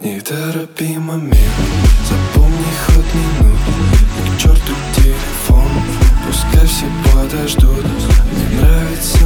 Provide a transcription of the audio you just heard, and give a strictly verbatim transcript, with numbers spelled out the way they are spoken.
Не торопи момент, запомни ход минут. К черту телефон, пускай все подождут. Мне нравится